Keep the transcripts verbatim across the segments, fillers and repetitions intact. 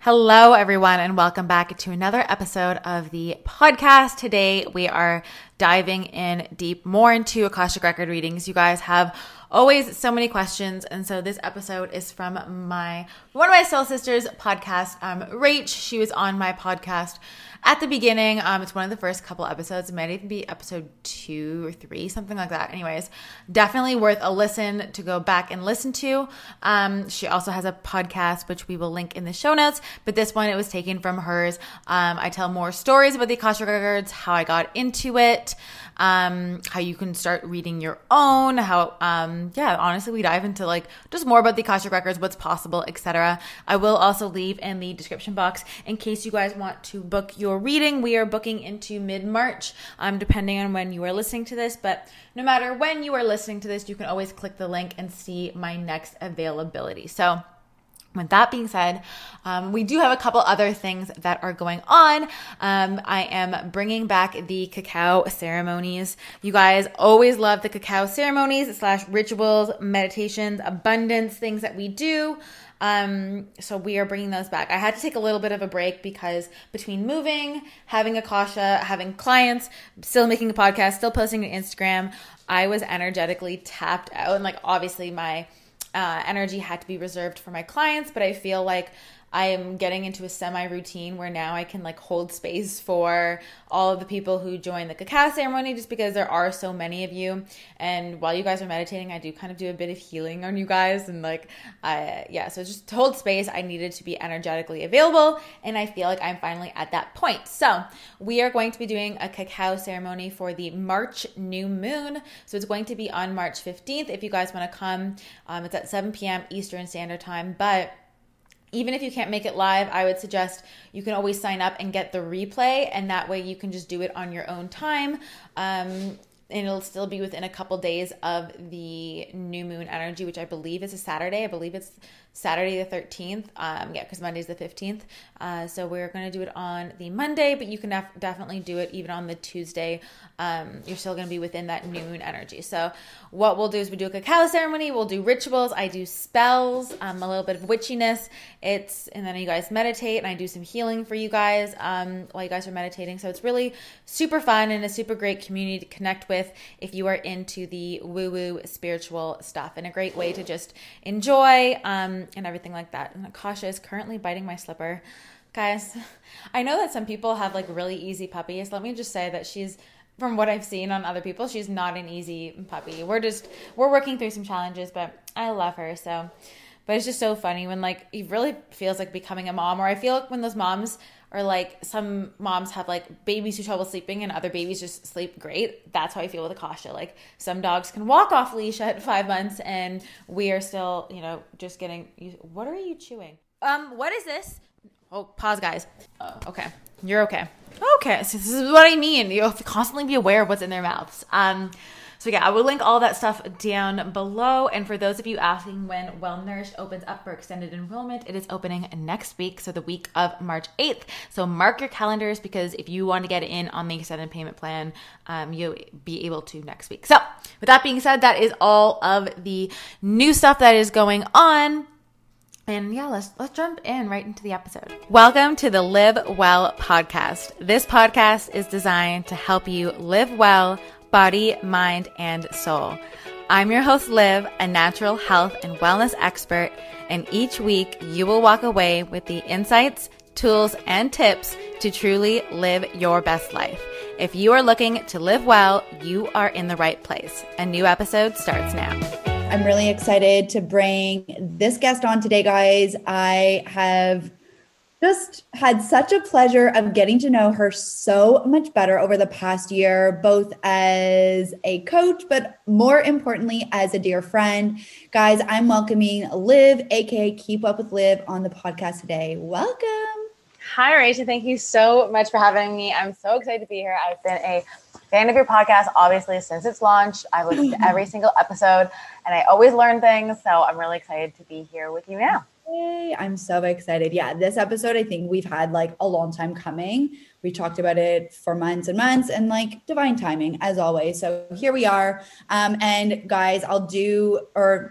Hello, everyone, and welcome back to another episode of the podcast. Today, we are diving in deep more into Akashic Record readings. You guys have always so many questions, and so this episode is from my one of my soul sisters podcast, um, Rach. She was on my podcast at the beginning. Um, it's one of the first couple episodes. It might even be episode two or three, something like that. Anyways, definitely worth a listen to go back and listen to. Um, she also has a podcast, which we will link in the show notes. But this one, it was taken from hers. Um, I tell more stories about the Akashic Records, how I got into it, um, how you can start reading your own, how, um, yeah, honestly, we dive into like just more about the Akashic Records, what's possible, et cetera. I will also leave in the description box in case you guys want to book your reading. We are booking into mid-March, um, depending on when you are listening to this. But no matter when you are listening to this, you can always click the link and see my next availability. So with that being said, um, we do have a couple other things that are going on. Um, I am bringing back the cacao ceremonies. You guys always love the cacao ceremonies slash rituals, meditations, abundance, things that we do. Um, so we are bringing those back. I had to take a little bit of a break because between moving, having Akasha, having clients, still making a podcast, still posting on Instagram, I was energetically tapped out. And like, obviously my Uh, energy had to be reserved for my clients, but I feel like I am getting into a semi-routine where now I can like hold space for all of the people who join the cacao ceremony, just because there are so many of you. And while you guys are meditating, I do kind of do a bit of healing on you guys. And like, I, yeah, so just to hold space, I needed to be energetically available. And I feel like I'm finally at that point. So we are going to be doing a cacao ceremony for the March new moon. So it's going to be on March fifteenth. If you guys want to come, um, it's at seven p.m. Eastern Standard Time. But even if you can't make it live, I would suggest you can always sign up and get the replay, and that way you can just do it on your own time. Um, and it'll still be within a couple days of the new moon energy, which I believe is a Saturday. I believe it's Saturday the thirteenth. Um, yeah, because Monday's the fifteenth. Uh, so we're going to do it on the Monday, but you can def- definitely do it even on the Tuesday. Um, you're still going to be within that noon energy. So what we'll do is we do a cacao ceremony. We'll do rituals. I do spells, um, a little bit of witchiness. It's, and then you guys meditate, and I do some healing for you guys um, while you guys are meditating. So it's really super fun and a super great community to connect with if you are into the woo-woo spiritual stuff, and a great way to just enjoy um, and everything like that. And Akasha is currently biting my slipper. Guys, I know that some people have like really easy puppies. Let me just say that she's, from what I've seen on other people, she's not an easy puppy. We're just, we're working through some challenges, but I love her. So, but it's just so funny when like, it really feels like becoming a mom, or I feel like when those moms are like, some moms have like babies who trouble sleeping and other babies just sleep great. That's how I feel with Akasha. Like some dogs can walk off leash at five months and we are still, you know, just getting, what are you chewing? Um, what is this? Oh, pause, guys. Oh, okay. You're okay. Okay. So this is what I mean. You have to constantly be aware of what's in their mouths. Um, so yeah, I will link all that stuff down below. And for those of you asking when Well Nourished opens up for extended enrollment, it is opening next week. So the week of March eighth. So mark your calendars, because if you want to get in on the extended payment plan, um, you'll be able to next week. So with that being said, that is all of the new stuff that is going on. And yeah, let's let's jump in right into the episode. Welcome to the Live Well podcast. This podcast is designed to help you live well, body, mind, and soul. I'm your host, Liv, a natural health and wellness expert, and each week you will walk away with the insights, tools, and tips to truly live your best life. If you are looking to live well, you are in the right place. A new episode starts now. I'm really excited to bring this guest on today, guys. I have just had such a pleasure of getting to know her so much better over the past year, both as a coach, but more importantly, as a dear friend. Guys, I'm welcoming Liv, aka Keep Up with Liv, on the podcast today. Welcome. Hi, Rachel. Thank you so much for having me. I'm so excited to be here. I've been a fan of your podcast, obviously, since its launch. I've listened to every single episode, and I always learn things. So I'm really excited to be here with you now. Yay, I'm so excited. Yeah, this episode, I think we've had like a long time coming. We talked about it for months and months, and like divine timing as always. So here we are. Um, and guys, I'll do, or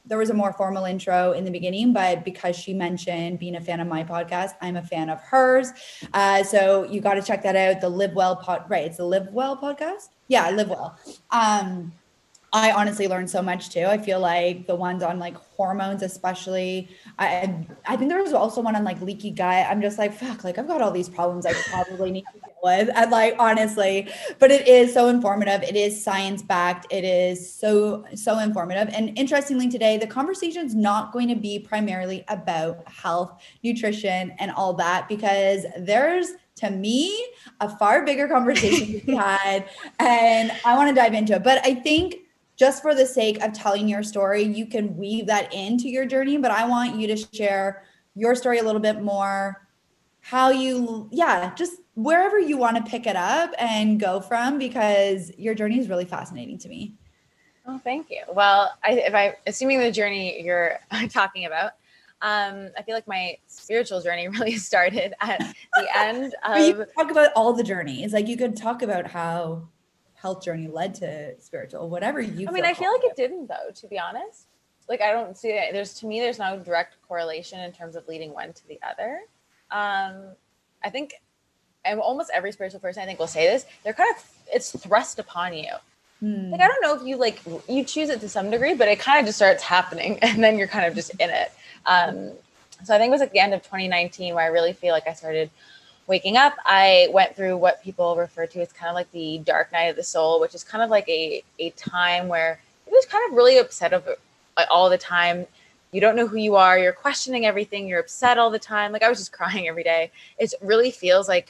there was a more formal intro in the beginning, but because she mentioned being a fan of my podcast, I'm a fan of hers. Uh, so you got to check that out. The Live Well pod, right? It's the Live Well podcast. Yeah, Live Well. Um, I honestly learned so much too. I feel like the ones on like hormones, especially. I I think there was also one on like leaky gut. I'm just like, fuck, like I've got all these problems I probably need to deal with. And like honestly, but it is so informative. It is science backed. It is so, so informative. And interestingly, today, the conversation is not going to be primarily about health, nutrition, and all that, because there's, to me, a far bigger conversation to be had. And I want to dive into it. But I think just for the sake of telling your story, you can weave that into your journey, but I want you to share your story a little bit more, how you, yeah, just wherever you want to pick it up and go from, because your journey is really fascinating to me. Oh, thank you. Well, I, if I, assuming the journey you're talking about, um, I feel like my spiritual journey really started at the end of. You could talk about all the journeys. Like you could talk about how health journey led to spiritual, whatever you I mean, I feel like it didn't though, to be honest. Like I don't see it. There's, to me, there's no direct correlation in terms of leading one to the other. Um, I think, and almost every spiritual person I think will say this, they're kind of, it's thrust upon you. Hmm. Like, I don't know if you like, you choose it to some degree, but it kind of just starts happening and then you're kind of just in it. Um, so I think it was at the end of twenty nineteen where I really feel like I started waking up. I went through what people refer to as kind of like the dark night of the soul, which is kind of like a, a time where it was kind of really upset of like, all the time. You don't know who you are. You're questioning everything. You're upset all the time. Like I was just crying every day. It really feels like,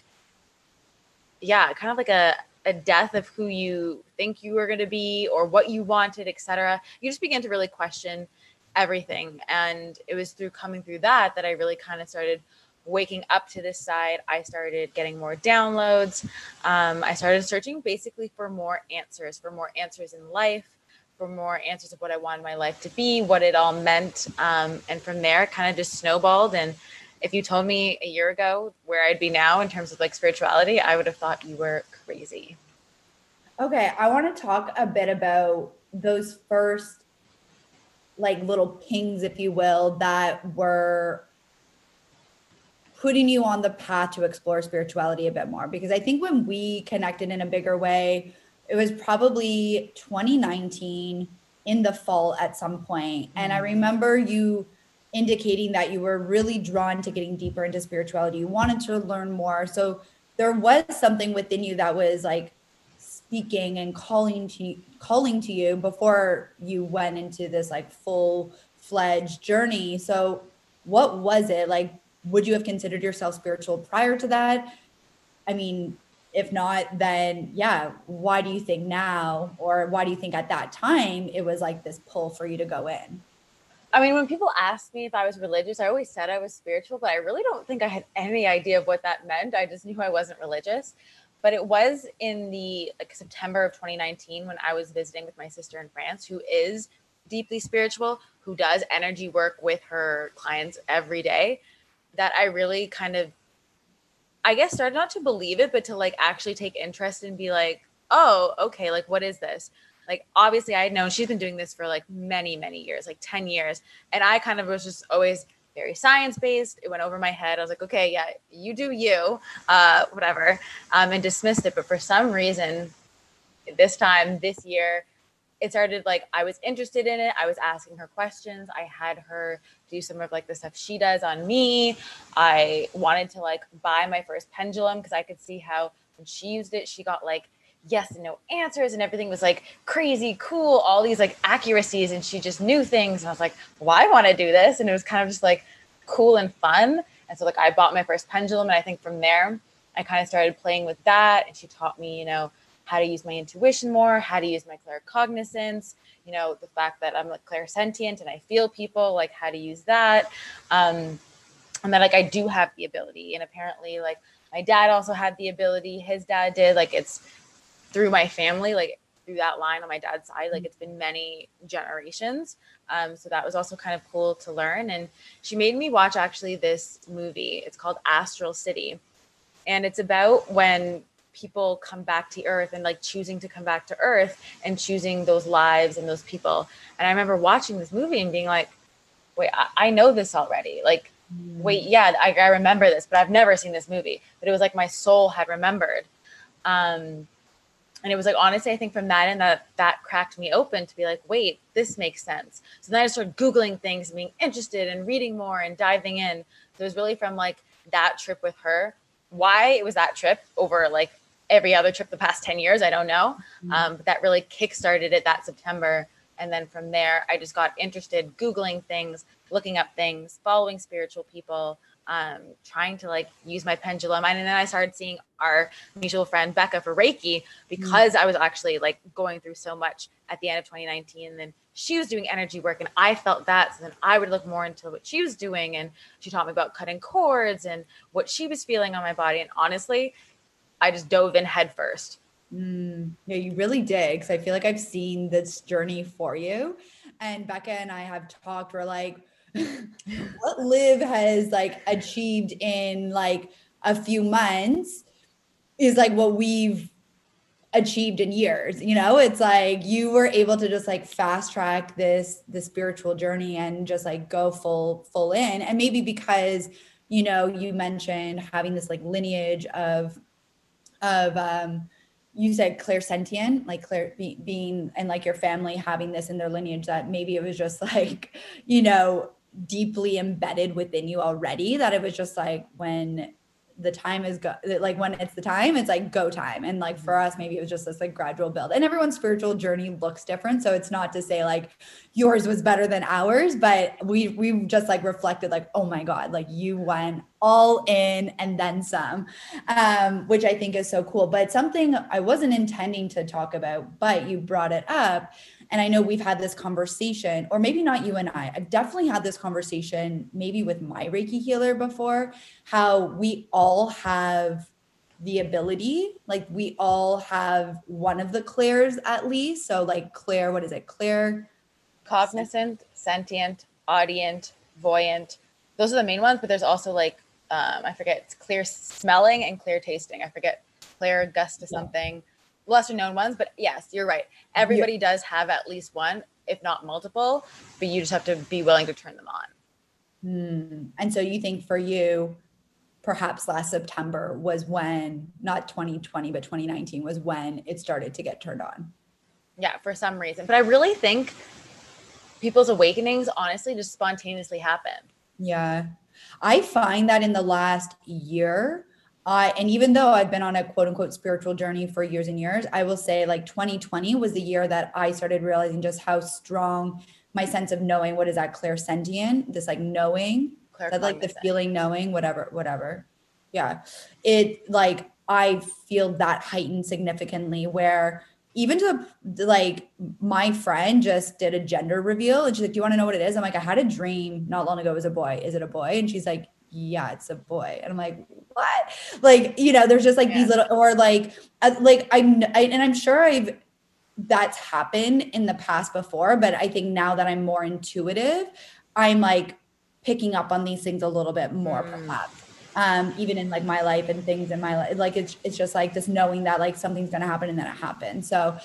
yeah, kind of like a, a death of who you think you were going to be or what you wanted, et cetera. You just begin to really question everything. And it was through coming through that that I really kind of started waking up to this side. I started getting more downloads. Um, I started searching basically for more answers, for more answers in life, for more answers of what I wanted my life to be, what it all meant. Um, and from there, it kind of just snowballed. And if you told me a year ago where I'd be now in terms of like spirituality, I would have thought you were crazy. Okay. I want to talk a bit about those first like little pings, if you will, that were putting you on the path to explore spirituality a bit more. Because I think when we connected in a bigger way, it was probably twenty nineteen in the fall at some point. And I remember you indicating that you were really drawn to getting deeper into spirituality. You wanted to learn more. So there was something within you that was like speaking and calling to calling to you before you went into this like full-fledged journey. So what was it? Like, would you have considered yourself spiritual prior to that? I mean, if not, then yeah, why do you think now, or why do you think at that time it was like this pull for you to go in? I mean, when people ask me if I was religious, I always said I was spiritual, but I really don't think I had any idea of what that meant. I just knew I wasn't religious. But it was in the like September of twenty nineteen when I was visiting with my sister in France, who is deeply spiritual, who does energy work with her clients every day, that I really kind of, I guess, started not to believe it, but to like actually take interest and be like, oh, okay, like, what is this? Like, obviously I had known she's been doing this for like many, many years, like ten years. And I kind of was just always very science-based. It went over my head. I was like, okay, yeah, you do you, uh, whatever, um, and dismissed it. But for some reason, this time, this year, it started like I was interested in it. I was asking her questions. I had her do some of like the stuff she does on me. I wanted to like buy my first pendulum because I could see how when she used it, she got like yes and no answers and everything was like crazy cool, all these like accuracies, and she just knew things. And I was like, well, I want to do this. And it was kind of just like cool and fun. And so like I bought my first pendulum, and I think from there I kind of started playing with that. And she taught me, you know, how to use my intuition more, how to use my claircognizance, you know, the fact that I'm like clairsentient and I feel people, like how to use that. Um, and that like I do have the ability. And apparently like my dad also had the ability, his dad did, like it's through my family, like through that line on my dad's side, like it's been many generations. Um, so that was also kind of cool to learn. And she made me watch actually this movie. It's called Astral City. And it's about when people come back to earth and like choosing to come back to earth and choosing those lives and those people. And I remember watching this movie and being like, wait, I, I know this already. Like, mm. wait, yeah, I, I remember this, but I've never seen this movie. But it was like my soul had remembered. Um, and it was like, honestly, I think from that end, that that cracked me open to be like, wait, this makes sense. So then I started Googling things and being interested and reading more and diving in. So it was really from like that trip with her. Why it was that trip over like every other trip the past ten years, I don't know. Mm-hmm. Um, but that really kickstarted it that September. And then from there, I just got interested, Googling things, looking up things, following spiritual people, um, trying to like use my pendulum. And then I started seeing our mutual friend Becca for Reiki because mm-hmm. I was actually like going through so much at the end of twenty nineteen. And then she was doing energy work and I felt that. So then I would look more into what she was doing. And she taught me about cutting cords and what she was feeling on my body. And honestly, I just dove in head first. Mm, yeah, you really did. Because I feel like I've seen this journey for you. And Becca and I have talked, we're like, what Liv has like achieved in like a few months is like what we've achieved in years. You know, it's like you were able to just like fast track this, the spiritual journey and just like go full, full in. And maybe because, you know, you mentioned having this like lineage of, of, um, you said clairsentient, like clair be, being, and like your family having this in their lineage, that maybe it was just like, you know, deeply embedded within you already, that it was just like when the time is go like when it's the time, it's like go time. And like for us, maybe it was just this like gradual build, and everyone's spiritual journey looks different. So it's not to say like yours was better than ours, but we, we just like reflected like, oh my God, like you went all in and then some, um, which I think is so cool. But something I wasn't intending to talk about, but you brought it up. And I know we've had this conversation, or maybe not you and I, I've definitely had this conversation maybe with my Reiki healer before, how we all have the ability, like we all have one of the clairs at least. So like clair, what is it? Clair? Cognizant, sentient, audient, voyant. Those are the main ones, but there's also like, um, I forget, it's clear smelling and clear tasting. I forget, clear gust to something. Yeah. Lesser known ones, but yes, you're right. Everybody yeah. does have at least one, if not multiple, but you just have to be willing to turn them on. Hmm. And so you think for you, perhaps last September was when, not twenty twenty, but twenty nineteen was when it started to get turned on. Yeah, for some reason. But I really think people's awakenings honestly just spontaneously happen. Yeah. I find that in the last year, Uh, and even though I've been on a quote unquote spiritual journey for years and years, I will say like twenty twenty was the year that I started realizing just how strong my sense of knowing, what is that, clairsentient, this like knowing, that like the feeling, knowing, whatever, whatever. Yeah. It like, I feel that heightened significantly, where even to the, like my friend just did a gender reveal and she's like, do you want to know what it is? I'm like, I had a dream not long ago, it was a boy. Is it a boy? And she's like, yeah, it's a boy. And I'm like, what? Like, you know, there's just like yeah. these little, or like, uh, like I'm, I, and I'm sure I've, that's happened in the past before, but I think now that I'm more intuitive, I'm like picking up on these things a little bit more mm. perhaps. Um, even in like my life and things in my life, like it's, it's just like this knowing that like something's going to happen and then it happens. So,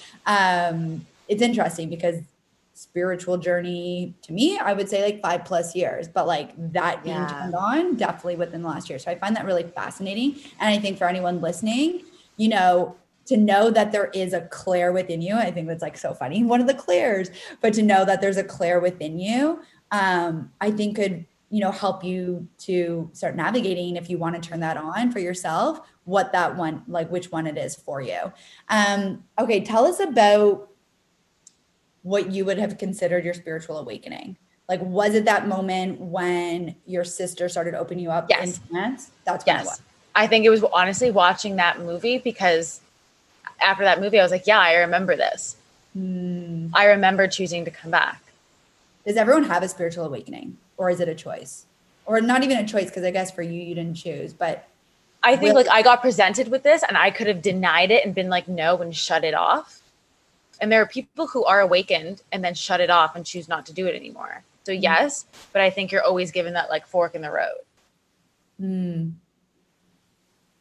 um, it's interesting because spiritual journey to me, I would say like five plus years, but like that being yeah. turned on definitely within the last year. So I find that really fascinating. And I think for anyone listening, you know, to know that there is a clair within you, I think that's like so funny, one of the clairs, but to know that there's a clair within you, um, I think could, you know, help you to start navigating if you want to turn that on for yourself, what that one, like which one it is for you. Um, okay. Tell us about what you would have considered your spiritual awakening. Like, was it that moment when your sister started opening you up yes. in trance? That's when yes. it was. I think it was honestly watching that movie, because after that movie, I was like, yeah, I remember this. Hmm. I remember choosing to come back. Does everyone have a spiritual awakening, or is it a choice? Or not even a choice, because I guess for you, you didn't choose, but I think like I got presented with this and I could have denied it and been like, no, and shut it off. And there are people who are awakened and then shut it off and choose not to do it anymore. So yes, but I think you're always given that like fork in the road. Mm.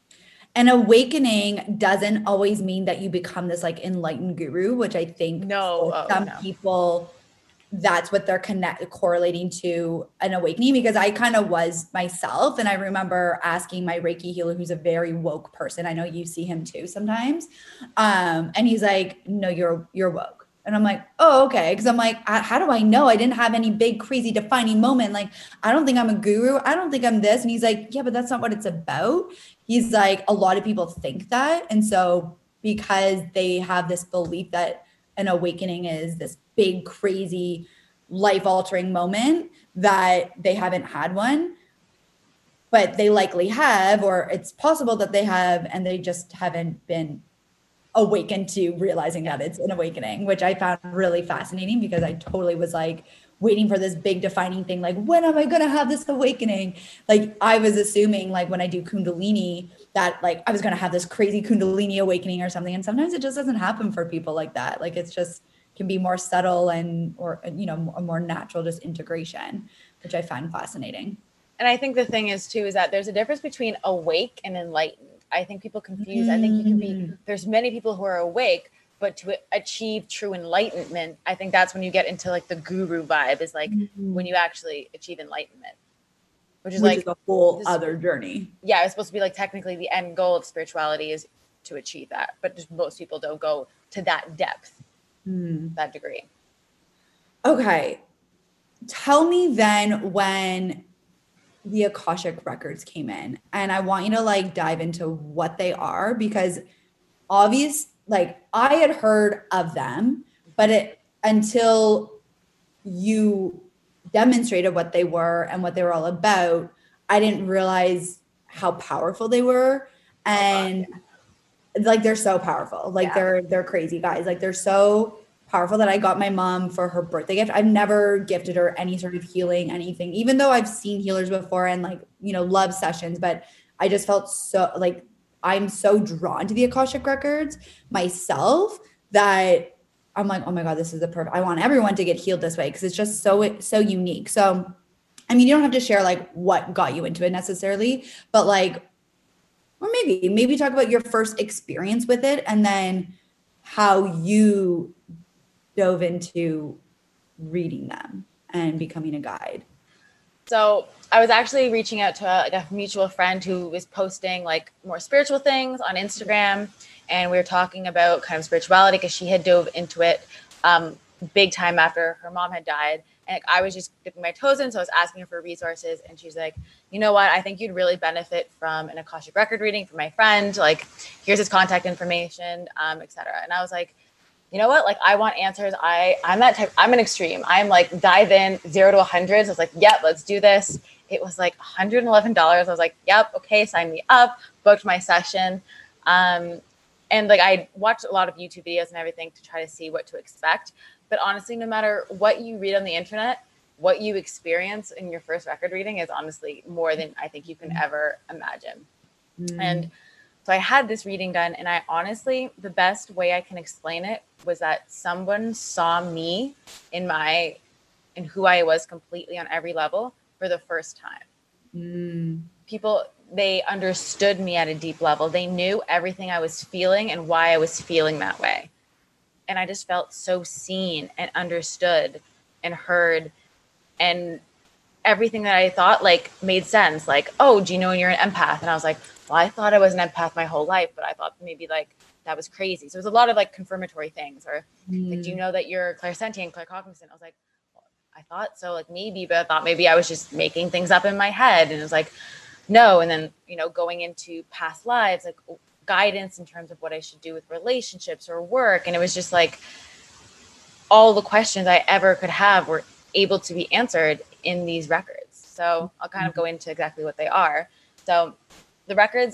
an awakening doesn't always mean that you become this like enlightened guru, which I think No, for oh, some no. people, that's what they're connect correlating to an awakening, because I kind of was myself. And I remember asking my Reiki healer, who's a very woke person. I know you see him too sometimes. Um, and he's like, no, you're, you're woke. And I'm like, oh, okay. Cause I'm like, I, how do I know? I didn't have any big, crazy defining moment. Like, I don't think I'm a guru. I don't think I'm this. And he's like, yeah, but that's not what it's about. He's like, a lot of people think that. And so because they have this belief that an awakening is this big, crazy, life-altering moment, that they haven't had one, but they likely have, or it's possible that they have, and they just haven't been awakened to realizing that it's an awakening, which I found really fascinating, because I totally was like waiting for this big defining thing. Like, when am I going to have this awakening? Like, I was assuming like when I do Kundalini that like I was going to have this crazy Kundalini awakening or something. And sometimes it just doesn't happen for people like that. Like, it's just can be more subtle and, or, you know, a more natural just integration, which I find fascinating. And I think the thing is too, is that there's a difference between awake and enlightened. I think people confuse. Mm. I think you can be, there's many people who are awake, but to achieve true enlightenment, I think that's when you get into like the guru vibe, is like mm-hmm. when you actually achieve enlightenment, which is which like is a whole this, other journey. Yeah. It's supposed to be like technically the end goal of spirituality is to achieve that, but just most people don't go to that depth, mm. that degree. Okay. Tell me then when the Akashic records came in, and I want you to like dive into what they are, because obvious, like I had heard of them, but it until you demonstrated what they were and what they were all about, I didn't realize how powerful they were. And oh, yeah. like, they're so powerful. Like yeah. they're, they're crazy guys. Like, they're so powerful that I got my mom for her birthday gift. I've never gifted her any sort of healing, anything, even though I've seen healers before and like, you know, love sessions, but I just felt so like, I'm so drawn to the Akashic records myself that I'm like, oh my God, this is the perfect, I want everyone to get healed this way, because it's just so, so unique. So, I mean, you don't have to share like what got you into it necessarily, but like, or maybe, maybe talk about your first experience with it, and then how you dove into reading them and becoming a guide. So I was actually reaching out to a, like a mutual friend who was posting like more spiritual things on Instagram. And we were talking about kind of spirituality, because she had dove into it um, big time after her mom had died. And like, I was just dipping my toes in. So I was asking her for resources, and she's like, you know what? I think you'd really benefit from an Akashic record reading from my friend. Like, here's his contact information, um, et cetera. And I was like, you know what? Like, I want answers. I, I'm that type. I'm an extreme. I'm like dive in zero to a hundred. So I was like, yep, let's do this. It was like one hundred eleven dollars. I was like, yep. Okay. Sign me up, booked my session. Um, and like, I watched a lot of YouTube videos and everything to try to see what to expect. But honestly, no matter what you read on the internet, what you experience in your first record reading is honestly more than I think you can ever imagine. Mm. And so I had this reading done, and I honestly, the best way I can explain it was that someone saw me in my, in who I was completely on every level for the first time. Mm. People, they understood me at a deep level. They knew everything I was feeling and why I was feeling that way. And I just felt so seen and understood and heard, and everything that I thought like made sense. Like, oh, do you know you're an empath? And I was like, well, I thought I was an empath my whole life, but I thought maybe like that was crazy. So it was a lot of like confirmatory things, or mm. like, do you know that you're clairsentient, claircognizant? I was like, well, I thought so, like maybe, but I thought maybe I was just making things up in my head. And it was like, no. And then, you know, going into past lives, like guidance in terms of what I should do with relationships or work. And it was just like all the questions I ever could have were able to be answered in these records. So I'll kind of go into exactly what they are. So the records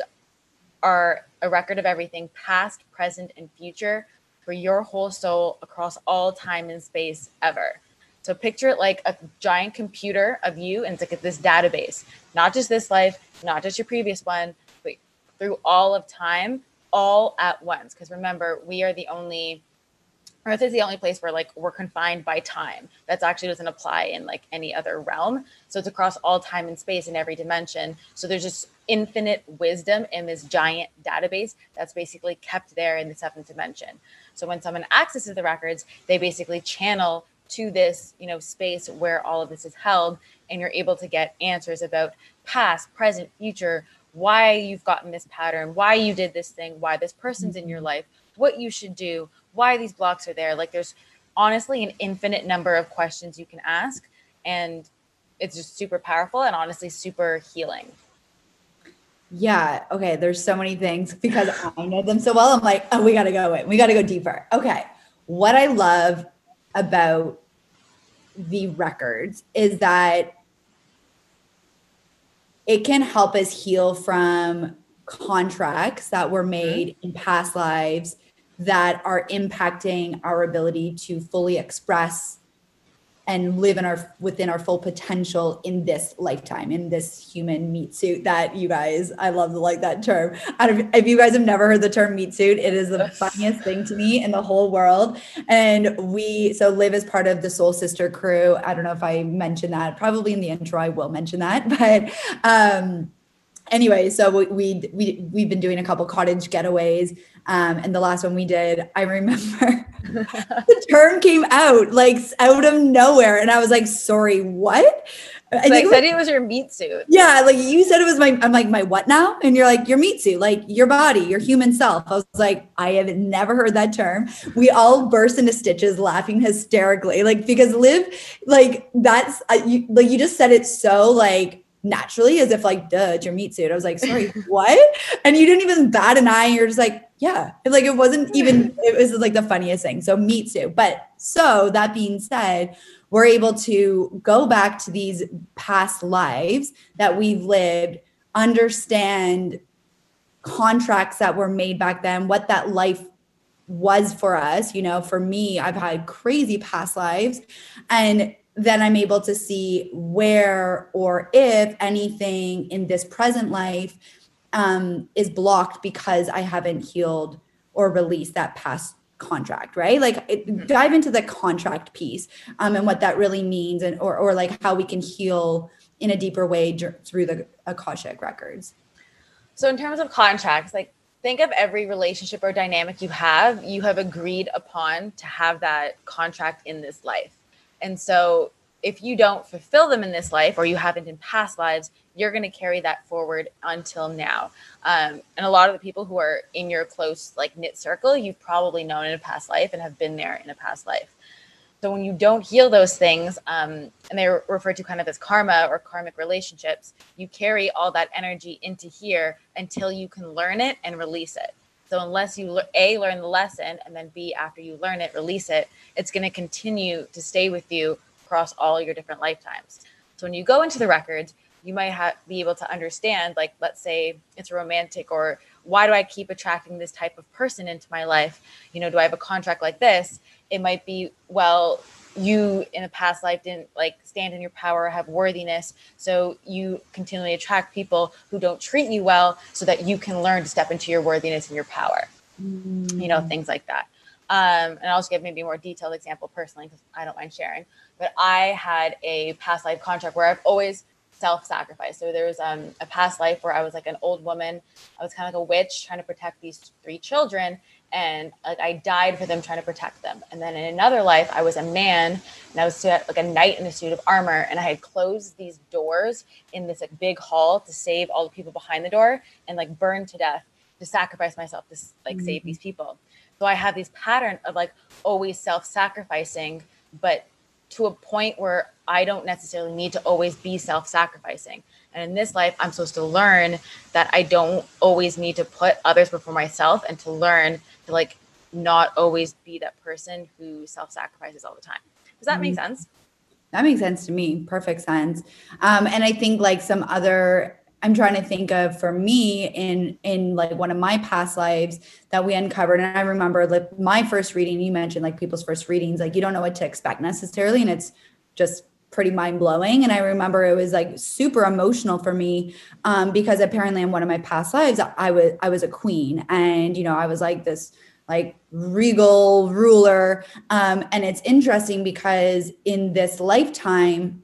are a record of everything past, present, and future for your whole soul across all time and space ever. So picture it like a giant computer of you, and it's like this database, not just this life, not just your previous one, but through all of time, all at once. Because remember, we are the only Earth is the only place where like we're confined by time. That's actually doesn't apply in like any other realm. So it's across all time and space in every dimension. So there's just infinite wisdom in this giant database that's basically kept there in the seventh dimension. So when someone accesses the records, they basically channel to this, you know, space where all of this is held, and you're able to get answers about past, present, future, why you've gotten this pattern, why you did this thing, why this person's in your life, what you should do, why these blocks are there. Like there's honestly an infinite number of questions you can ask, and it's just super powerful and honestly super healing. Yeah. Okay. There's so many things because I know them so well. I'm like, oh, we got to go in. We got to go deeper. Okay. What I love about the records is that it can help us heal from contracts that were made in past lives that are impacting our ability to fully express and live in our within our full potential in this lifetime, in this human meat suit that you guys, I love the, like that term. I don't, if you guys have never heard the term meat suit, it is the funniest thing to me in the whole world. And we, so Liv is part of the Soul Sister crew. I don't know if I mentioned that, probably in the intro, I will mention that, but, um, anyway, so we, we, we, we've been doing a couple cottage getaways. Um, and the last one we did, I remember the term came out like out of nowhere. And I was like, sorry, what? I like, said it was your meat suit. Yeah. Like you said it was my, I'm like, my what now? And you're like, your meat suit, like your body, your human self. I was like, I have never heard that term. We all burst into stitches laughing hysterically. Like, because Liv, like that's, uh, you, like you just said it so like, naturally, as if like, duh, it's your meat suit. I was like, sorry, what? And you didn't even bat an eye. You're just like, yeah. Like it wasn't even, it was like the funniest thing. So meat suit. But so that being said, we're able to go back to these past lives that we've lived, understand contracts that were made back then, what that life was for us. You know, for me, I've had crazy past lives, and then I'm able to see where or if anything in this present life um, is blocked because I haven't healed or released that past contract, right? Like it, dive into the contract piece um, and what that really means, and or or like how we can heal in a deeper way dur- through the Akashic records. So in terms of contracts, like think of every relationship or dynamic you have, you have agreed upon to have that contract in this life. And so if you don't fulfill them in this life, or you haven't in past lives, you're going to carry that forward until now. Um, and a lot of the people who are in your close, like knit circle, you've probably known in a past life and have been there in a past life. So when you don't heal those things, um, and they're referred to kind of as karma or karmic relationships, you carry all that energy into here until you can learn it and release it. So unless you, A, learn the lesson, and then B, after you learn it, release it, it's going to continue to stay with you across all your different lifetimes. So when you go into the records, you might have, be able to understand, like, let's say it's romantic, or why do I keep attracting this type of person into my life? You know, do I have a contract like this? It might be, well, you in a past life didn't like stand in your power, have worthiness. So you continually attract people who don't treat you well so that you can learn to step into your worthiness and your power, mm. you know, things like that. Um, and I'll just give maybe a more detailed example personally, because I don't mind sharing. But I had a past life contract where I've always self-sacrificed. So there was um, a past life where I was like an old woman. I was kind of like a witch trying to protect these three children. And like I died for them, trying to protect them. And then in another life, I was a man, and I was like a knight in a suit of armor. And I had closed these doors in this like big hall to save all the people behind the door, and like burned to death to sacrifice myself to like mm-hmm. save these people. So I have this pattern of like always self-sacrificing, but to a point where I don't necessarily need to always be self-sacrificing. And in this life, I'm supposed to learn that I don't always need to put others before myself, and to learn to like not always be that person who self-sacrifices all the time. Does that mm-hmm. make sense? That makes sense to me. Perfect sense. Um, and I think like some other, I'm trying to think of for me in, in like one of my past lives that we uncovered. And I remember like my first reading, you mentioned like people's first readings, like you don't know what to expect necessarily. And it's just pretty mind blowing. And I remember it was like super emotional for me um, because apparently in one of my past lives, I was, I was a queen, and, you know, I was like this like regal ruler. Um, and it's interesting because in this lifetime,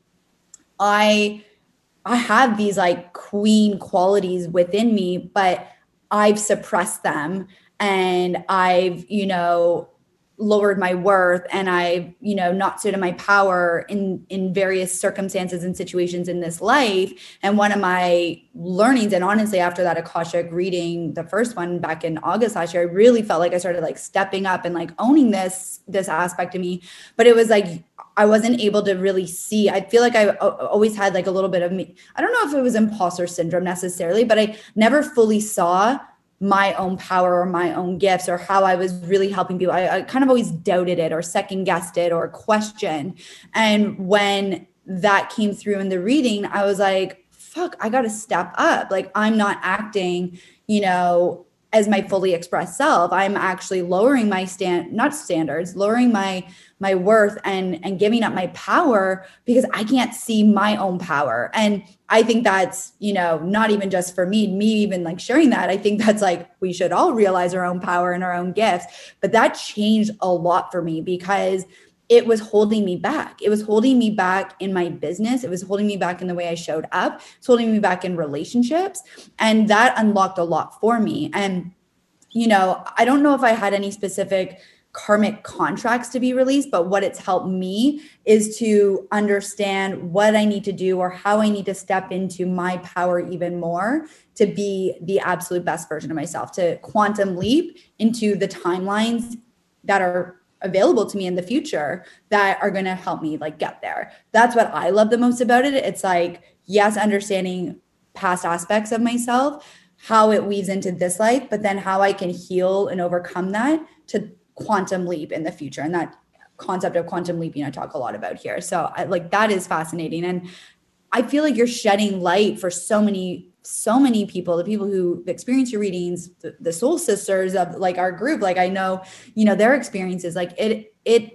I I have these like queen qualities within me, but I've suppressed them and I've, you know, lowered my worth and I've, you know, not stood in my power in in various circumstances and situations in this life. And one of my learnings, and honestly, after that Akashic reading, the first one back in August last year, I really felt like I started like stepping up and like owning this this aspect of me. But it was like I wasn't able to really see. I feel like I always had like a little bit of me. I don't know if it was imposter syndrome necessarily, but I never fully saw my own power or my own gifts or how I was really helping people. I, I kind of always doubted it or second guessed it or questioned. And when that came through in the reading, I was like, fuck, I got to step up. Like I'm not acting, you know, as my fully expressed self. I'm actually lowering my stand, not standards, lowering my my worth and and giving up my power because I can't see my own power. And I think that's, you know, not even just for me, me even like sharing that. I think that's like, we should all realize our own power and our own gifts. But that changed a lot for me because it was holding me back. It was holding me back in my business. It was holding me back in the way I showed up. It's holding me back in relationships. And that unlocked a lot for me. And, you know, I don't know if I had any specific karmic contracts to be released, but what it's helped me is to understand what I need to do or how I need to step into my power even more to be the absolute best version of myself, to quantum leap into the timelines that are available to me in the future that are going to help me like get there. That's what I love the most about it. It's like, yes, understanding past aspects of myself, how it weaves into this life, but then how I can heal and overcome that to quantum leap in the future. And that concept of quantum leaping, I talk a lot about here. So I, like, that is fascinating. And I feel like you're shedding light for so many, so many people, the people who experience your readings, the, the soul sisters of like our group. Like I know, you know, their experiences, like it, it,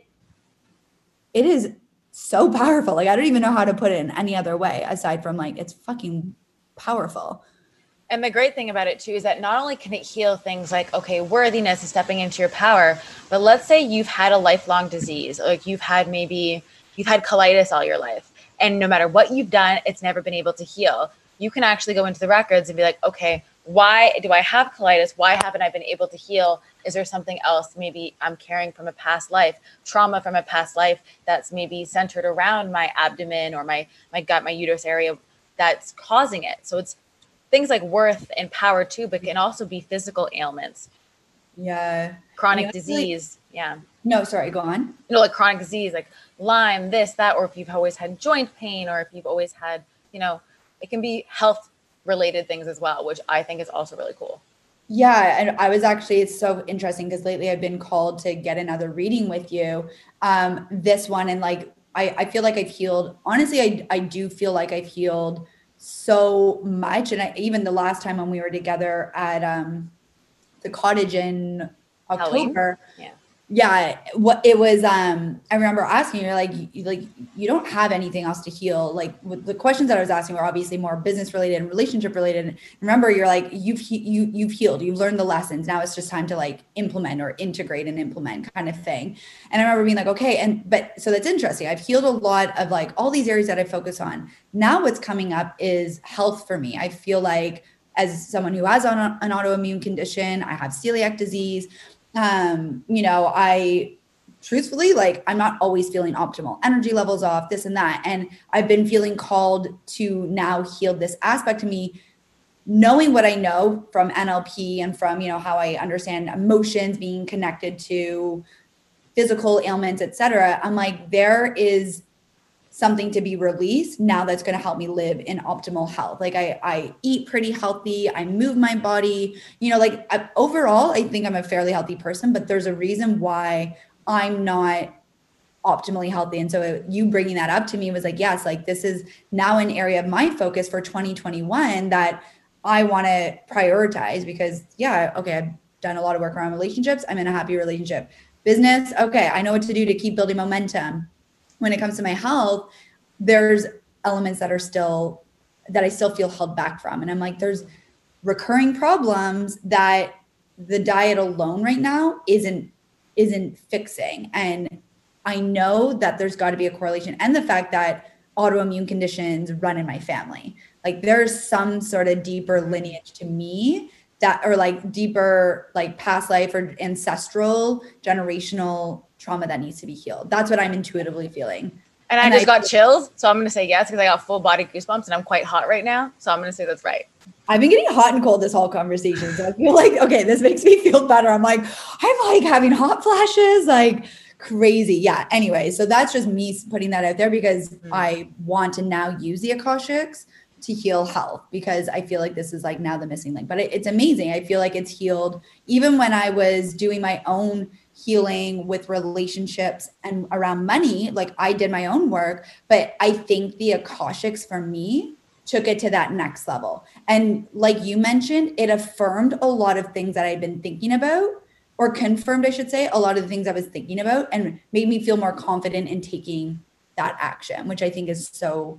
it is so powerful. Like, I don't even know how to put it in any other way aside from like, it's fucking powerful. And the great thing about it too is that not only can it heal things like, okay, worthiness and stepping into your power, but let's say you've had a lifelong disease, like you've had maybe you've had colitis all your life, and no matter what you've done, it's never been able to heal. You can actually go into the records and be like, okay, why do I have colitis? Why haven't I been able to heal? Is there something else maybe I'm carrying from a past life, trauma from a past life that's maybe centered around my abdomen or my my gut, my uterus area that's causing it? So it's things like worth and power too, but can also be physical ailments. Yeah. Chronic disease. Like, yeah. No, sorry, go on. You know, like chronic disease, like Lyme, this, that, or if you've always had joint pain, or if you've always had, you know, it can be health related things as well, which I think is also really cool. Yeah. And I was actually, it's so interesting because lately I've been called to get another reading with you. Um, this one, and like, I, I feel like I've healed. Honestly, I, I do feel like I've healed so much. And I, even the last time when we were together at um, the cottage in October, yeah. yeah, what it was, um, I remember asking you, like, you, like, you don't have anything else to heal. Like the questions that I was asking were obviously more business related and relationship related. And remember, you're like, you've, you, you've healed, you've learned the lessons. Now it's just time to like implement or integrate and implement kind of thing. And I remember being like, okay. And, but so that's interesting. I've healed a lot of like all these areas that I focus on. Now what's coming up is health for me. I feel like as someone who has an, an autoimmune condition, I have celiac disease. Um, you know, I truthfully, like, I'm not always feeling optimal, energy levels off, this and that. And I've been feeling called to now heal this aspect of me, knowing what I know from N L P and from, you know, how I understand emotions being connected to physical ailments, et cetera. I'm like, there is something to be released now that's going to help me live in optimal health. Like I, I eat pretty healthy. I move my body, you know, like I, overall, I think I'm a fairly healthy person, but there's a reason why I'm not optimally healthy. And so you bringing that up to me was like, yes, like this is now an area of my focus for twenty twenty-one that I want to prioritize because yeah, okay, I've done a lot of work around relationships. I'm in a happy relationship. Business, okay, I know what to do to keep building momentum. When it comes to my health, there's elements that are still, that I still feel held back from. And I'm like, there's recurring problems that the diet alone right now isn't isn't fixing. And I know that there's got to be a correlation, and the fact that autoimmune conditions run in my family. Like there's some sort of deeper lineage to me that, or like deeper, like past life or ancestral generational trauma that needs to be healed. That's what I'm intuitively feeling. And, and I just I, got chills. So I'm going to say yes, because I got full body goosebumps and I'm quite hot right now. So I'm going to say that's right. I've been getting hot and cold this whole conversation. So I feel like, okay, this makes me feel better. I'm like, I'm like having hot flashes, like crazy. Yeah. Anyway, so that's just me putting that out there because mm-hmm. I want to now use the Akashics to heal health, because I feel like this is like now the missing link. But it, it's amazing. I feel like it's healed. Even when I was doing my own healing with relationships and around money, like I did my own work, but I think the Akashics for me took it to that next level. And like you mentioned, it affirmed a lot of things that I'd been thinking about, or confirmed, I should say, a lot of the things I was thinking about, and made me feel more confident in taking that action, which I think is so,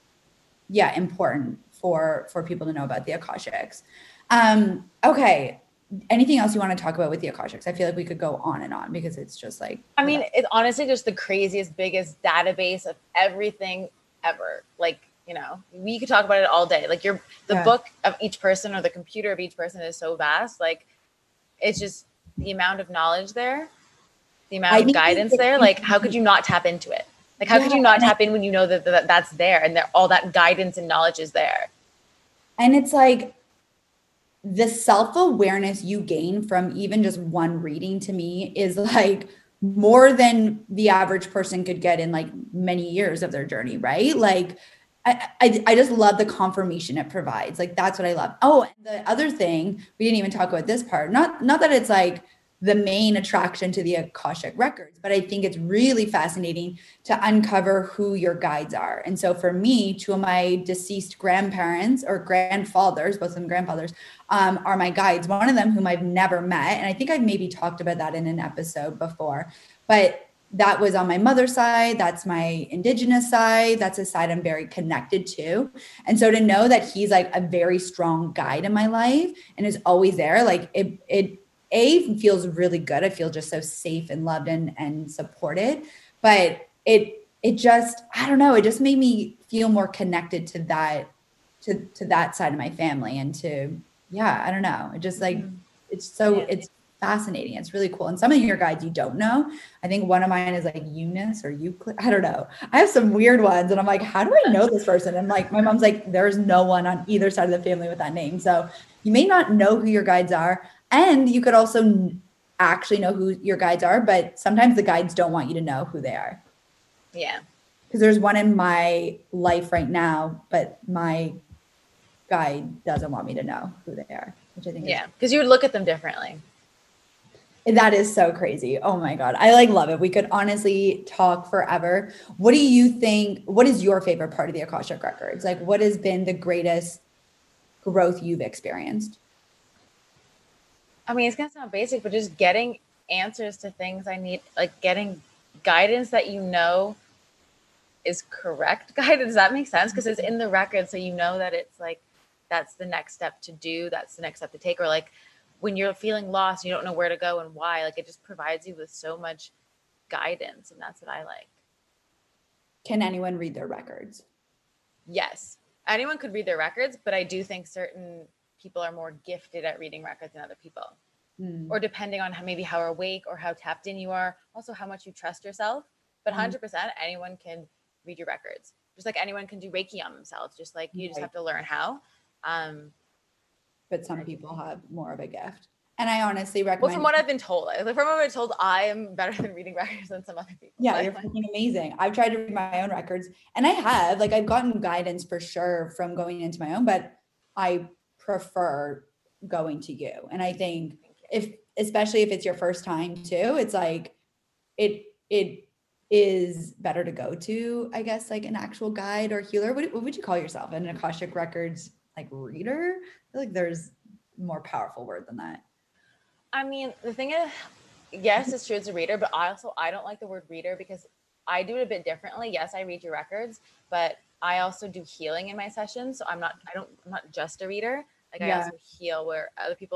yeah, important for, for people to know about the Akashics. Um, okay. Anything else you want to talk about with the Akashics? I feel like we could go on and on because it's just like, I mean, it's honestly just the craziest, biggest database of everything ever. Like, you know, we could talk about it all day. Like your, the yeah. book of each person or the computer of each person is so vast. Like it's just the amount of knowledge there, the amount I of guidance there. Like how could you not tap into it? Like how yeah, could you not tap I, in when you know that, that that's there and that all that guidance and knowledge is there? And it's like the self-awareness you gain from even just one reading to me is like more than the average person could get in like many years of their journey, right? Like I, I, I just love the confirmation it provides. Like, that's what I love. Oh, and the other thing, we didn't even talk about this part. Not, not that it's like the main attraction to the Akashic records, but I think it's really fascinating to uncover who your guides are. And so for me, two of my deceased grandparents or grandfathers, both of them grandfathers, um, are my guides. One of them whom I've never met. And I think I've maybe talked about that in an episode before, but that was on my mother's side. That's my Indigenous side. That's a side I'm very connected to. And so to know that he's like a very strong guide in my life and is always there, like it, it, A, feels really good. I feel just so safe and loved and, and supported, but it, it just, I don't know, it just made me feel more connected to that, to, to that side of my family and to, yeah, I don't know. It just like, mm-hmm. it's so, yeah. it's fascinating. It's really cool. And some of your guides you don't know. I think one of mine is like Eunice or Euclid. I don't know. I have some weird ones and I'm like, how do I know this person? And like, my mom's like, there's no one on either side of the family with that name. So you may not know who your guides are. And you could also actually know who your guides are, but sometimes the guides don't want you to know who they are. Yeah. Because there's one in my life right now, but my guide doesn't want me to know who they are, which I think yeah, because you would look at them differently. That is so crazy. Oh my God. I like love it. We could honestly talk forever. What do you think, what is your favorite part of the Akashic Records? Like what has been the greatest growth you've experienced? I mean, it's going to sound basic, but just getting answers to things I need, like getting guidance that you know is correct guidance. Does that make sense? Because it's in the record. So you know that it's like, that's the next step to do. That's the next step to take. Or like when you're feeling lost, you don't know where to go and why, like it just provides you with so much guidance. And that's what I like. Can anyone read their records? Yes. Anyone could read their records, but I do think certain people are more gifted at reading records than other people. Mm. Or depending on how, maybe how awake or how tapped in you are, also how much you trust yourself. But one hundred percent mm. anyone can read your records. Just like anyone can do Reiki on themselves. Just like you right. just have to learn how. Um, but some people have more of a gift. And I honestly recommend. Well, from what I've been told, like from what I've been told, I am better than reading records than some other people. Yeah, you're freaking amazing. I've tried to read my own records and I have, like, I've gotten guidance for sure from going into my own, but I prefer going to you. And I think if, especially if it's your first time too, it's like, it, it is better to go to, I guess, like an actual guide or healer. What, what would you call yourself? An Akashic Records, like reader? I feel like there's a more powerful word than that. I mean, the thing is, yes, it's true, it's a reader, but I also, I don't like the word reader because I do it a bit differently. Yes, I read your records, but I also do healing in my sessions. So I'm not, I don't, I'm not just a reader. Like I yeah. also heal where other people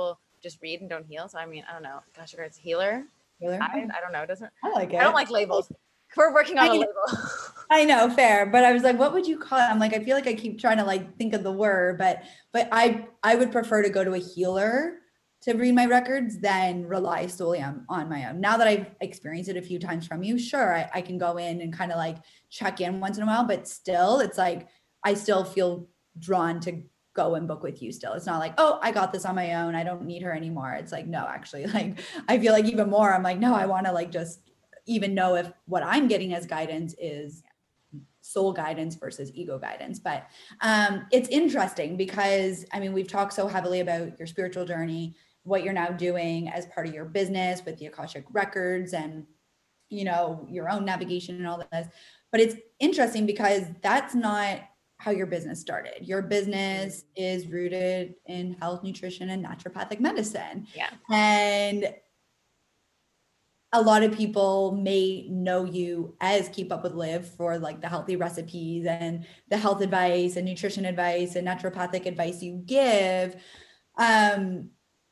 just read and don't heal. So I mean, I don't know. Gosh, it's healer. Healer? I, I don't know. It doesn't. I like it. I don't like labels. We're working on I, a label. I know, fair. But I was like, what would you call it? I'm like, I feel like I keep trying to like think of the word, but but I I would prefer to go to a healer to read my records than rely solely on, on my own. Now that I've experienced it a few times from you, sure, I, I can go in and kind of like check in once in a while, but still it's like, I still feel drawn to go and book with you still. It's not like, oh, I got this on my own, I don't need her anymore. It's like, no, actually, like, I feel like even more, I'm like, no, I want to like just even know if what I'm getting as guidance is soul guidance versus ego guidance. But um, it's interesting because, I mean, we've talked so heavily about your spiritual journey, what you're now doing as part of your business with the Akashic records and, you know, your own navigation and all this. But it's interesting because that's not how your business started. Your business is rooted in health, nutrition, and naturopathic medicine. Yeah. And a lot of people may know you as Keep Up with Liv for like the healthy recipes and the health advice and nutrition advice and naturopathic advice you give. Um,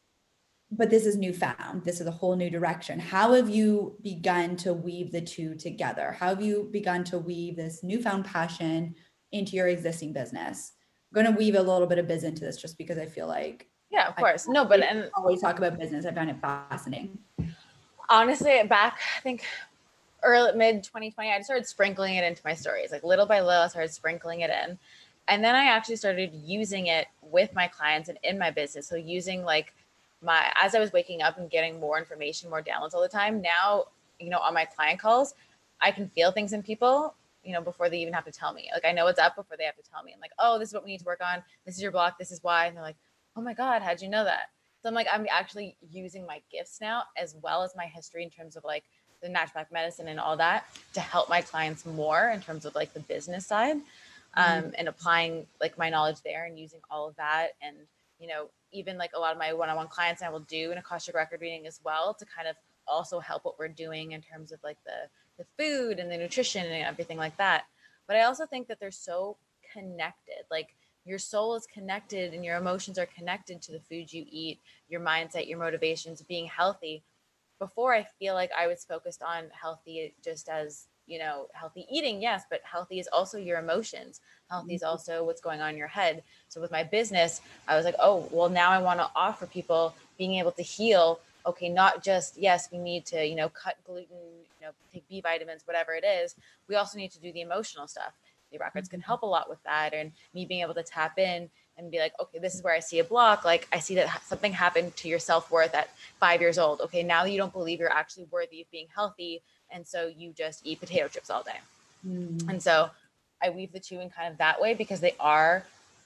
but this is newfound. This is a whole new direction. How have you begun to weave the two together? How have you begun to weave this newfound passion into your existing business? I'm going to weave a little bit of biz into this just because I feel like. Yeah, of course. I, no, but and always talk about business. I found it fascinating. Honestly, back, I think early, mid twenty twenty, I just started sprinkling it into my stories. Like little by little, I started sprinkling it in. And then I actually started using it with my clients and in my business. So using like my, as I was waking up and getting more information, more downloads all the time, now, you know, on my client calls, I can feel things in people, you know, before they even have to tell me. Like I know what's up before they have to tell me. I'm like, oh, this is what we need to work on. This is your block. This is why. And they're like, oh my God, how'd you know that? So I'm like, I'm actually using my gifts now, as well as my history in terms of like the naturopathic medicine and all that to help my clients more in terms of like the business side, um, mm-hmm. and applying like my knowledge there and using all of that. And, you know, even like a lot of my one-on-one clients, I will do an Akashic record reading as well to kind of also help what we're doing in terms of like the, the food and the nutrition and everything like that. But I also think that they're so connected. Like your soul is connected and your emotions are connected to the food you eat, your mindset, your motivations, being healthy. Before, I feel like I was focused on healthy just as, you know, healthy eating, yes, but healthy is also your emotions. Healthy is also what's going on in your head. So with my business, I was like, oh, well, now I want to offer people being able to heal. Okay, not just, yes, we need to, you know, cut gluten, you know, take B vitamins, whatever it is. We also need to do the emotional stuff. The records can help a lot with that. And me being able to tap in and be like, okay, this is where I see a block. Like I see that something happened to your self-worth at five years old. Okay, now you don't believe you're actually worthy of being healthy. And so you just eat potato chips all day. Mm. And so I weave the two in kind of that way because they are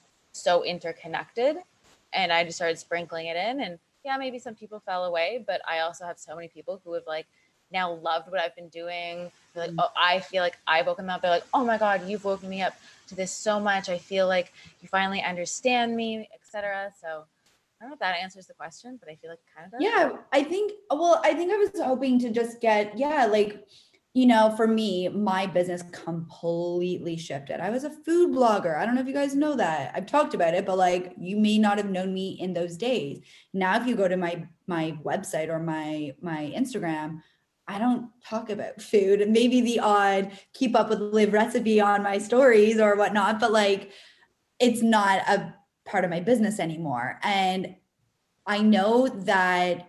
so interconnected. And I just started sprinkling it in. And yeah, maybe some people fell away, but I also have so many people who have like now loved what I've been doing. They're like, oh, I feel like I've woken them up. They're like, oh my God, you've woken me up to this so much. I feel like you finally understand me, et cetera. So I don't know if that answers the question, but I feel like it kind of does. Yeah, I think, well, I think I was hoping to just get, yeah, like, you know, for me, my business completely shifted. I was a food blogger. I don't know if you guys know that. I've talked about it, but like you may not have known me in those days. Now, if you go to my my website or my my Instagram, I don't talk about food and maybe the odd Keep Up with Liv recipe on my stories or whatnot, but like it's not a part of my business anymore. And I know that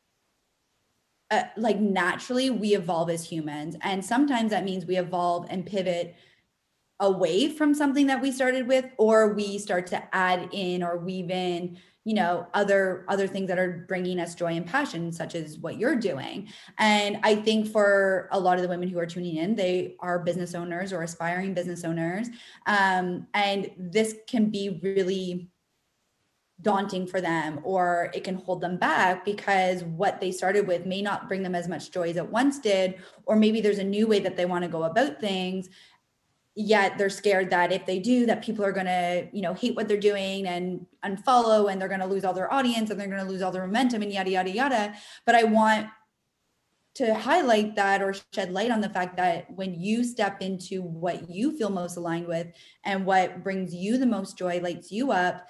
uh, like naturally we evolve as humans. And sometimes that means we evolve and pivot away from something that we started with, or we start to add in or weave in, you know, other, other things that are bringing us joy and passion, such as what you're doing. And I think for a lot of the women who are tuning in, they are business owners or aspiring business owners. Um, and this can be really daunting for them, or it can hold them back because what they started with may not bring them as much joy as it once did, or maybe there's a new way that they want to go about things. Yet they're scared that if they do, that people are going to, you know, hate what they're doing and unfollow, and they're going to lose all their audience and they're going to lose all their momentum and yada, yada, yada. But I want to highlight that or shed light on the fact that when you step into what you feel most aligned with and what brings you the most joy, lights you up,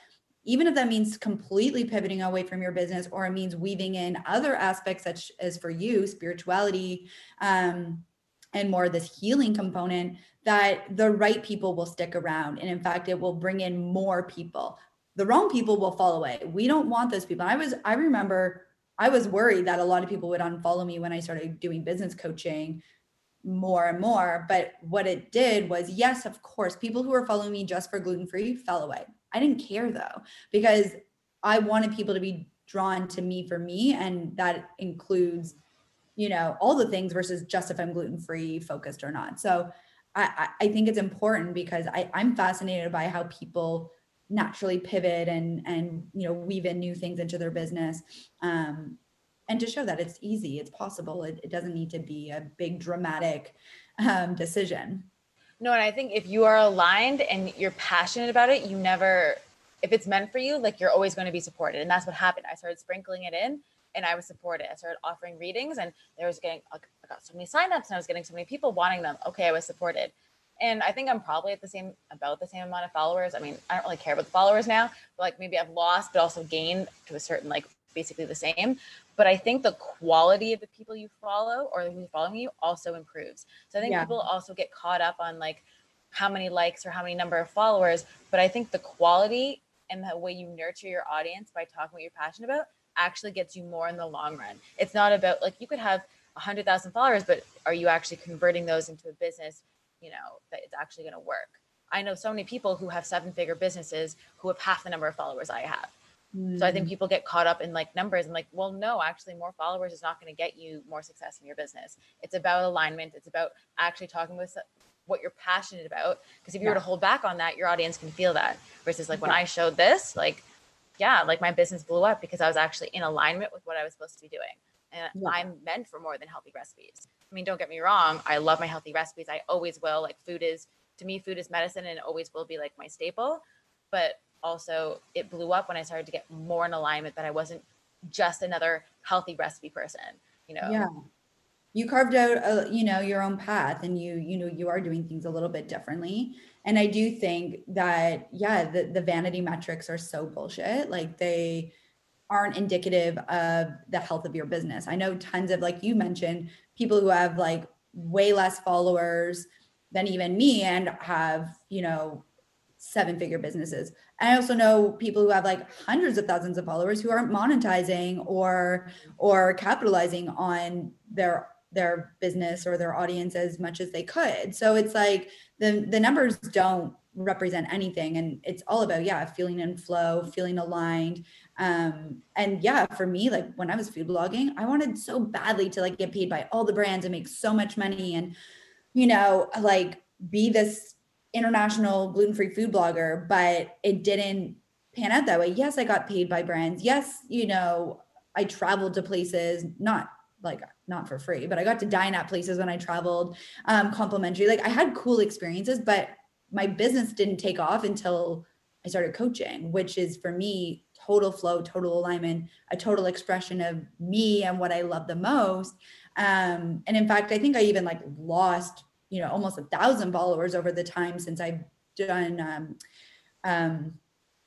even if that means completely pivoting away from your business, or it means weaving in other aspects such as for you, spirituality, um, and more of this healing component, that the right people will stick around. And in fact, it will bring in more people. The wrong people will fall away. We don't want those people. I was, I remember I was worried that a lot of people would unfollow me when I started doing business coaching more and more. But what it did was, yes, of course, people who were following me just for gluten-free fell away. I didn't care though, because I wanted people to be drawn to me for me. And that includes, you know, all the things versus just if I'm gluten-free focused or not. So I, I think it's important because I, I'm fascinated by how people naturally pivot and, and, you know, weave in new things into their business. Um, and to show that it's easy, it's possible. It, it doesn't need to be a big dramatic um, decision. No, and I think if you are aligned and you're passionate about it, you never, if it's meant for you, like you're always going to be supported. And that's what happened. I started sprinkling it in and I was supported. I started offering readings and there was getting, I got so many signups and I was getting so many people wanting them. Okay, I was supported. And I think I'm probably at the same, about the same amount of followers. I mean, I don't really care about the followers now, but like maybe I've lost, but also gained to a certain, like basically the same. But I think the quality of the people you follow or who's following you also improves. So I think yeah. people also get caught up on like how many likes or how many number of followers. But I think the quality and the way you nurture your audience by talking what you're passionate about actually gets you more in the long run. It's not about like, you could have a hundred thousand followers, but are you actually converting those into a business, you know, that it's actually going to work? I know so many people who have seven figure businesses who have half the number of followers I have. Mm. So I think people get caught up in like numbers and like, well, no, actually more followers is not going to get you more success in your business. It's about alignment. It's about actually talking with what you're passionate about. Because if you yeah. were to hold back on that, your audience can feel that versus like when yeah. I showed this, like, yeah, like my business blew up because I was actually in alignment with what I was supposed to be doing. And yeah. I'm meant for more than healthy recipes. I mean, don't get me wrong. I love my healthy recipes. I always will. Like food is, to me, food is medicine and it always will be like my staple. But also it blew up when I started to get more in alignment that I wasn't just another healthy recipe person, you know? Yeah. You carved out, a, you know, your own path and you, you know, you are doing things a little bit differently. And I do think that, yeah, the, the vanity metrics are so bullshit. Like they aren't indicative of the health of your business. I know tons of, like you mentioned, people who have like way less followers than even me and have, you know, seven figure businesses. I also know people who have like hundreds of thousands of followers who aren't monetizing or, or capitalizing on their, their business or their audience as much as they could. So it's like the, the numbers don't represent anything. And it's all about, yeah, feeling in flow, feeling aligned. Um, and yeah, for me, like when I was food blogging, I wanted so badly to like get paid by all the brands and make so much money and, you know, like be this international gluten-free food blogger, but it didn't pan out that way. Yes, I got paid by brands. Yes, you know, I traveled to places, not like not for free, but I got to dine at places when I traveled, um, complimentary. Like I had cool experiences, but my business didn't take off until I started coaching, which is for me, total flow, total alignment, a total expression of me and what I love the most. Um, and in fact, I think I even like lost, you know, almost a thousand followers over the time since I've done, um, um,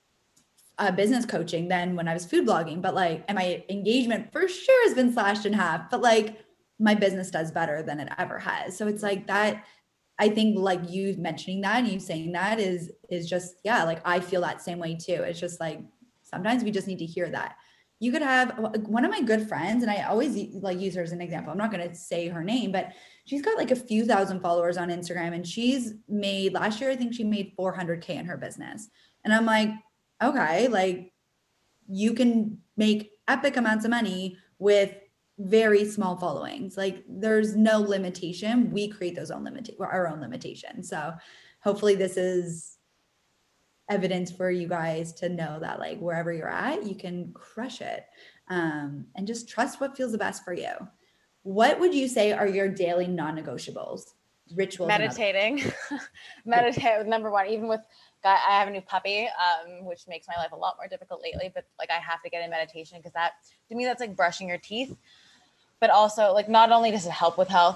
uh, business coaching than when I was food blogging, but like, and my engagement for sure has been slashed in half, but like my business does better than it ever has. So it's like that, I think like you mentioning that and you saying that is, is just, yeah, like I feel that same way too. It's just like, sometimes we just need to hear that. You could have one of my good friends, and I always like use her as an example. I'm not going to say her name, but she's got like a few thousand followers on Instagram and she's made last year, I think she made four hundred K in her business. And I'm like, okay, like you can make epic amounts of money with very small followings. Like there's no limitation. We create those own limit, our own limitations. So hopefully this is evidence for you guys to know that like wherever you're at, you can crush it, um, and just trust what feels the best for you. What would you say are your daily non-negotiables? Rituals? Meditating. Meditate, number one. Even with, I have a new puppy, um, which makes my life a lot more difficult lately, but like I have to get in meditation because that, to me, that's like brushing your teeth. But also like, not only does it help with health, like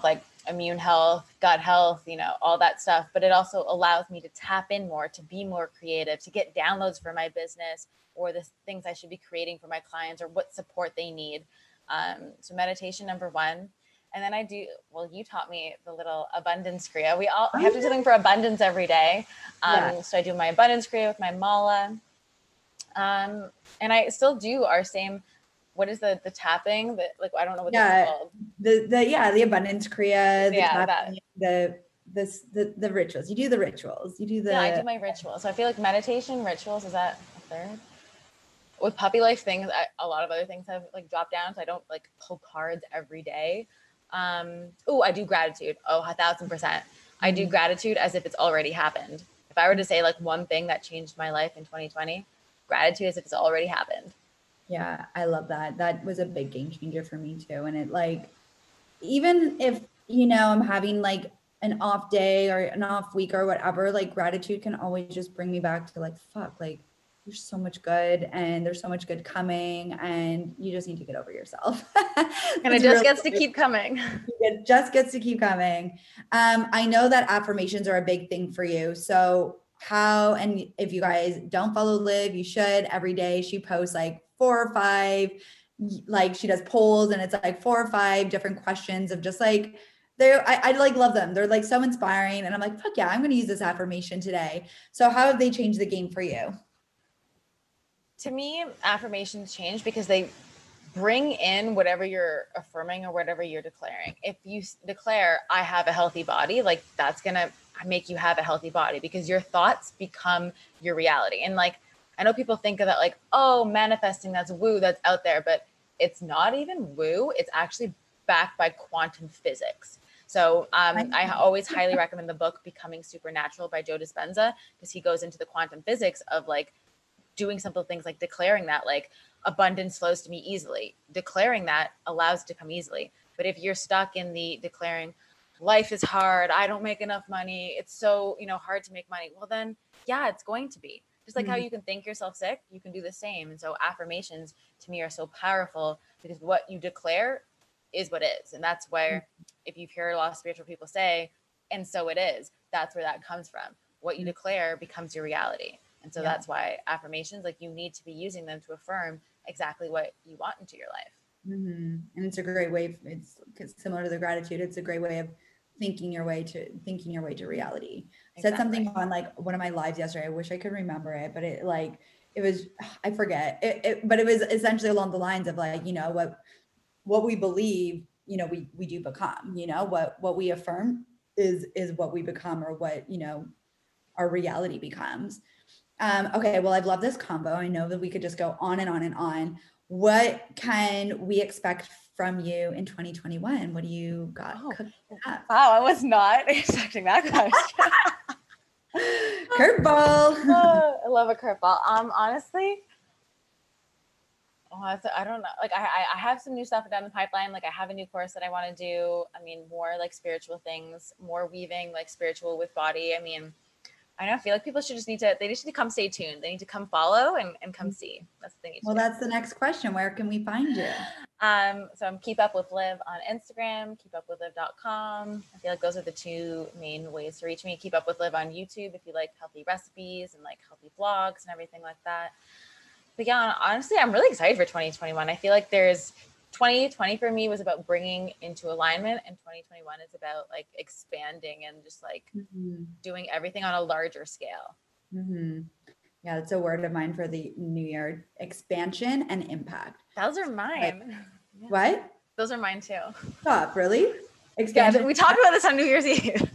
immune health, gut health, you know, all that stuff. But it also allows me to tap in more, to be more creative, to get downloads for my business or the things I should be creating for my clients or what support they need. Um, so meditation, number one. And then I do, well, you taught me the little abundance kriya. We all we have to do something for abundance every day. Um, yeah. So I do my abundance kriya with my mala. Um, and I still do our same, what is the the tapping that, like, I don't know what yeah, this is called. The, the, yeah, the abundance kriya, the yeah, tapping, the, the, the, the rituals. You do the rituals. You do the. Yeah, I do my rituals. So I feel like meditation, rituals, is that a third? With puppy life things, I, a lot of other things have like dropped down. So I don't like pull cards every day. Um, oh, I do gratitude. Oh, a thousand percent. I do gratitude as if it's already happened. If I were to say like one thing that changed my life in twenty twenty, gratitude as if it's already happened. Yeah, I love that. That was a big game changer for me too. And it like, even if, you know, I'm having like an off day or an off week or whatever, like gratitude can always just bring me back to like, fuck, like there's so much good and there's so much good coming and you just need to get over yourself. And it just really gets to keep coming. It just gets to keep coming. Um, I know that affirmations are a big thing for you. So how, and if you guys don't follow Liv, you should. Every day she posts like four or five, like she does polls and it's like four or five different questions of just like, they're, I, I like love them. They're like so inspiring. And I'm like, fuck yeah, I'm going to use this affirmation today. So how have they changed the game for you? To me, affirmations change because they bring in whatever you're affirming or whatever you're declaring. If you declare, I have a healthy body, like that's going to make you have a healthy body because your thoughts become your reality. And like, I know people think of that like, oh, manifesting, that's woo, that's out there, but it's not even woo. It's actually backed by quantum physics. So um, I always highly recommend the book Becoming Supernatural by Joe Dispenza because he goes into the quantum physics of like doing simple things like declaring that like abundance flows to me easily. Declaring that allows it to come easily. But if you're stuck in the declaring life is hard, I don't make enough money, it's so, you know, hard to make money, well then, yeah, it's going to be. Just like mm-hmm. how you can think yourself sick, you can do the same. And so affirmations to me are so powerful because what you declare is what is. And that's where, mm-hmm. if you've heard a lot of spiritual people say, and so it is, that's where that comes from. What you mm-hmm. declare becomes your reality. And so yeah. that's why affirmations, like you need to be using them to affirm exactly what you want into your life. Mm-hmm. And it's a great way. It's similar to the gratitude. It's a great way of thinking your way to thinking your way to reality. Exactly. Said something on like one of my lives yesterday. I wish I could remember it, but it like, it was, I forget it, it but it was essentially along the lines of like, you know, what, what we believe, you know, we, we do become, you know, what, what we affirm is, is what we become or what, you know, our reality becomes. Um, okay, well, I've loved this combo. I know that we could just go on and on and on. What can we expect from you in twenty twenty-one? What do you got? Oh, wow, I was not expecting that question. Curveball. Oh, I love a curveball. Um, honestly, oh, I don't know. Like, I, I have some new stuff down the pipeline. Like, I have a new course that I want to do. I mean, more like spiritual things, more weaving like spiritual with body. I mean, I don't feel like people should just need to, they just need to come stay tuned. They need to come follow and, and come see. That's what they need to Well, do. That's the next question. Where can we find you? Um, so I'm Keep Up With Liv on Instagram, keep up with liv dot com. I feel like those are the two main ways to reach me. Keep Up With Liv on YouTube if you like healthy recipes and like healthy vlogs and everything like that. But yeah, honestly, I'm really excited for twenty twenty-one. I feel like there's twenty twenty for me was about bringing into alignment, and twenty twenty-one is about like expanding and just like mm-hmm. doing everything on a larger scale. Mm-hmm. Yeah, that's a word of mine for the new year: expansion and impact. Those are mine. Like, yeah. What? Those are mine too. Stop, really? Expansion. Yeah, we talked about this on New Year's Eve.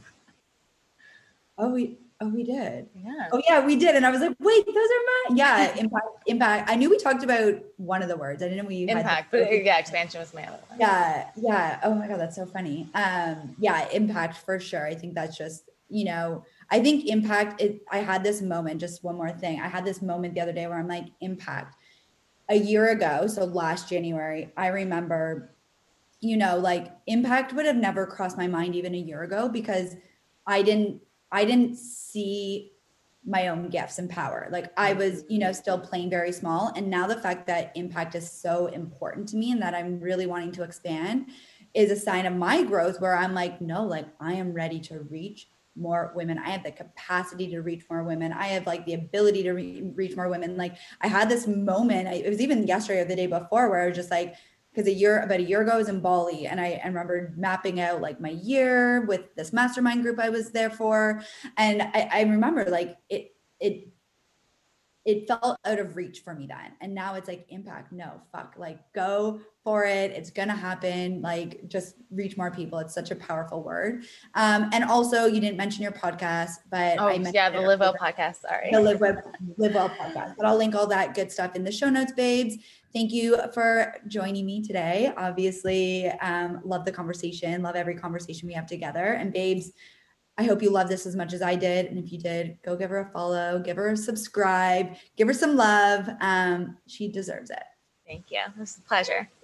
Oh, we oh we did. Yeah. Oh yeah, we did. And I was like, wait, those are mine. Yeah, impact. Impact. I knew we talked about one of the words. I didn't know we impact, had but yeah, expansion was my other one. Yeah, yeah. Oh my god, that's so funny. Um, yeah, impact for sure. I think that's just, you know, I think impact. It, I had this moment. Just one more thing. I had this moment the other day where I'm like, impact. A year ago, so last January, I remember, you know, like impact would have never crossed my mind even a year ago because I didn't, I didn't see my own gifts and power. Like I was, you know, still playing very small. And now the fact that impact is so important to me and that I'm really wanting to expand is a sign of my growth where I'm like, no, like I am ready to reach more women. I have the capacity to reach more women. I have like the ability to re- reach more women. Like I had this moment, I, it was even yesterday or the day before, where I was just like, because a year, about a year ago I was in Bali, and I, I remember mapping out like my year with this mastermind group I was there for. And I, I remember like it, it, it felt out of reach for me then. And now it's like, impact, no, fuck, like go for it. It's going to happen. Like just reach more people. It's such a powerful word. Um, and also you didn't mention your podcast, but oh, I mentioned yeah, the Live Well podcast. Sorry. The Live Well, Live Well podcast, but I'll link all that good stuff in the show notes, babes. Thank you for joining me today. Obviously, um, love the conversation, love every conversation we have together. And babes, I hope you love this as much as I did. And if you did, go give her a follow, give her a subscribe, give her some love. Um, she deserves it. Thank you. It was a pleasure.